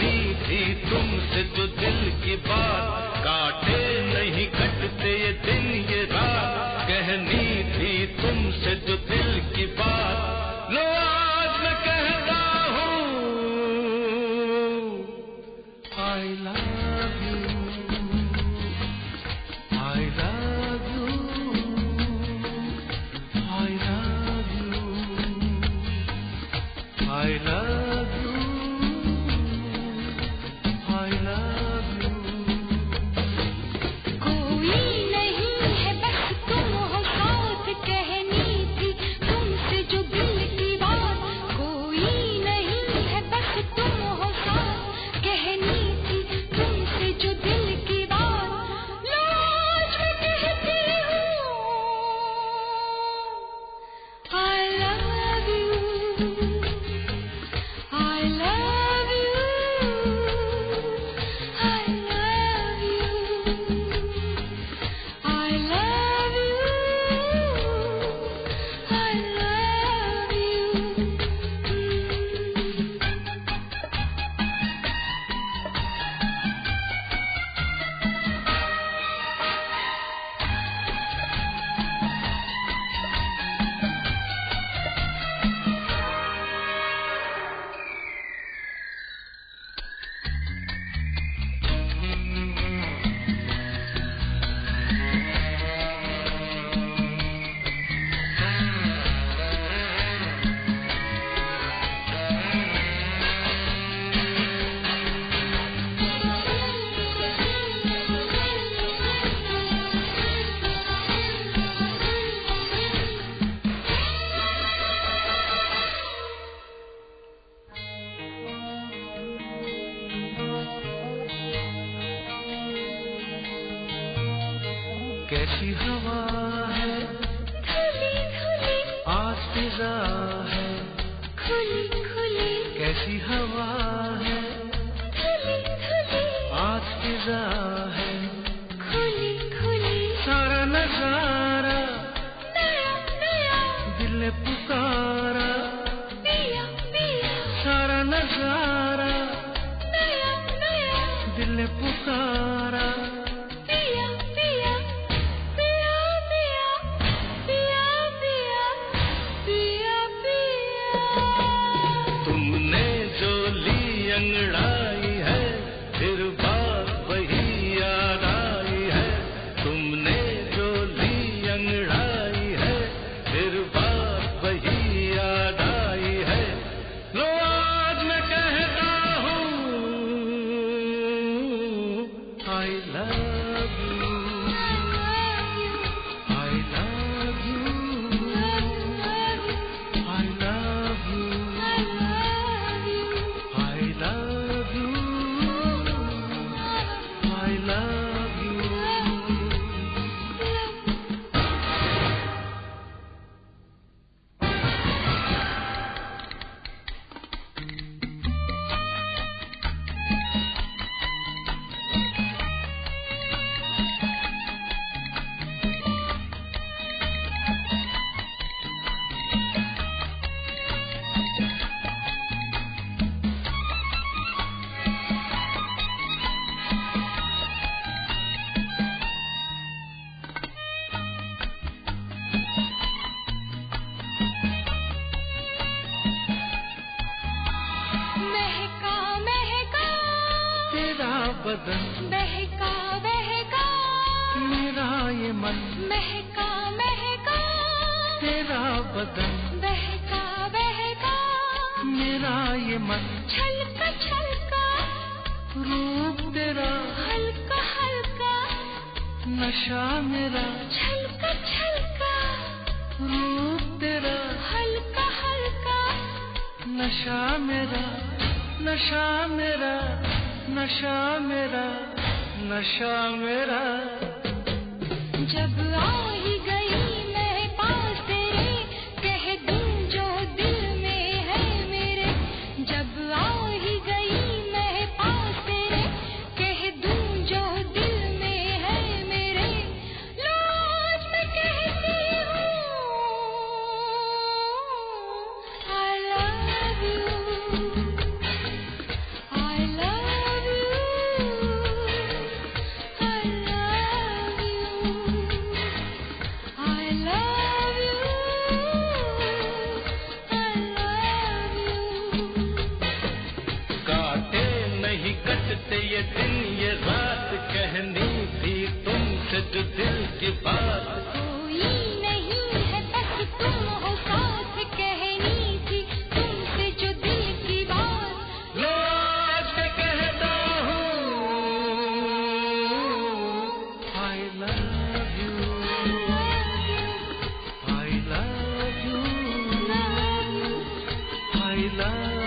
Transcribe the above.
कहनी थी तुमसे जो दिल की बात, काटे नहीं कटते ये दिन ये रात, कहनी थी तुमसे जो दिल की बात, लो आज मैं कहता हूँ I love you, I love you, I love you, I love you, I love you. कोई नहीं है बस तुम हो साथ, कहनी थी तुमसे जो दिल की बात, कोई नहीं है बस तुम हो साथ, कहनी थी तुमसे जो दिल की बात, लो आज मैं कहती हूँ I love you, I love you, I love you, I love you, I love you. कैसी हवा है खुली खुली आज फिजा है, खुली खुली कैसी हवा है खुली खुली आज फिजा है, खुली खुली सारा नजारा नया नया दिल ने पुकारा, पिया पिया सारा नजारा नया नया दिल ने पुकारा, पिया पिया पिया पिया पिया पिया पिया पिया। तुमने जो ली अंगड़ाई है फिर बात वही याद आई है, तुमने जो ली अंगड़ाई है फिर बात वही याद आई है, लो आज मैं कहता हूँ I love you, I love you, I love you, I love you, I love you. महका महका तेरा बदन बहका बहका मेरा ये मन, महका महका तेरा बदन बहका बहका मेरा ये मन, छलका छलका रूप तेरा हल्का हल्का नशा मेरा, छलका छलका रूप तेरा हल्का हल्का नशा मेरा, नशा मेरा, नशा मेरा, नशा मेरा। जब आ ही गई मैं पास तेरे, कह दूं जो दिल में है मेरे, जब आ ही गई मैं पास तेरे, कह दूं जो दिल में है मेरे, लो आज मैं कहती हूँ I love you, I love बीते ये दिन ये रात कहनी थी तुमसे जो दिल की बात। कोई नहीं है बस तुम हो साथ कहनी थी तुमसे जो दिल की बात। लो आज मैं कहता हूँ I love you, I love you, I love